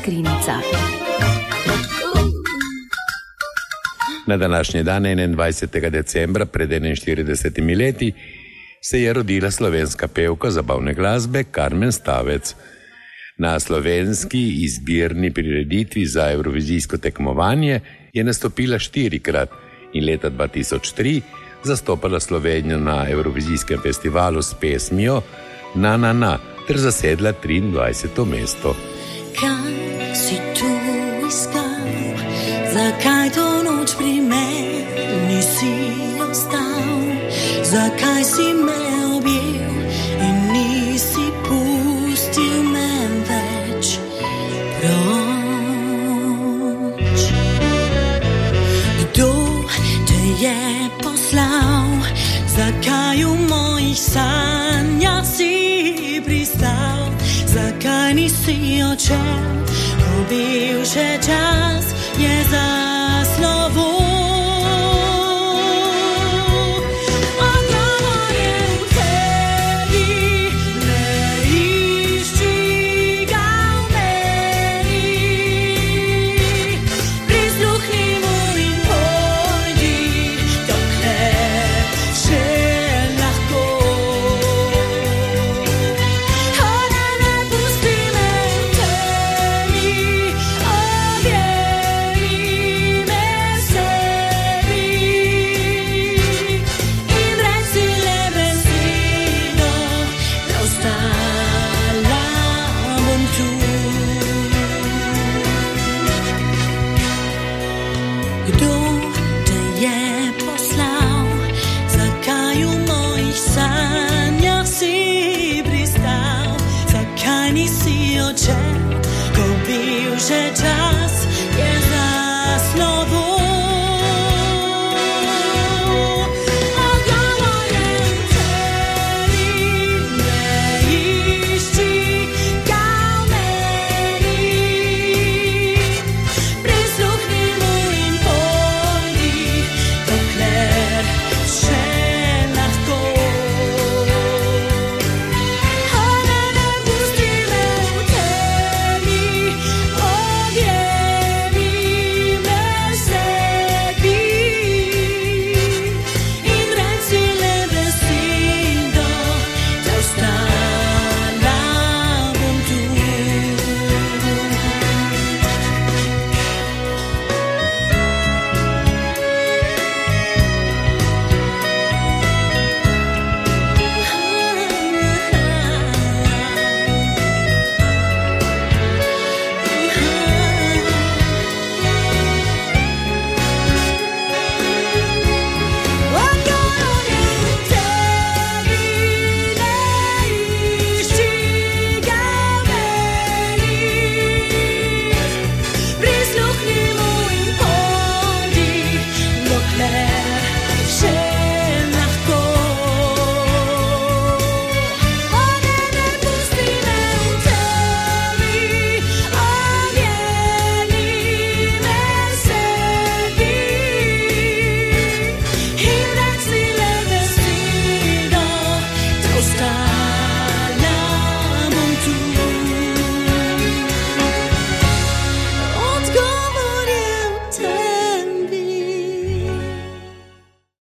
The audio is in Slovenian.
skrinjica. Na današnji dan, 21. decembra pred 41 leti, se je rodila slovenska pevka zabavne glasbe Karmen Stavec. Na slovenski izbirni prireditvi za evrovizijsko tekmovanje je nastopila 4-krat in leta 2003 zastopala Slovenijo na Evrovizijskem festivalu s pesmijo Na na na ter zasedla 23. mesto. Kaj si tu iskal, zakaj to noč pri meni nisi ostal, zakaj si me objel in nisi pustil men več proč. Kdo te je poslal, zakaj v mojih sanjah si pristal, zakaj nisi odšel, ko bil še čas je za slovo. Ko bil že čas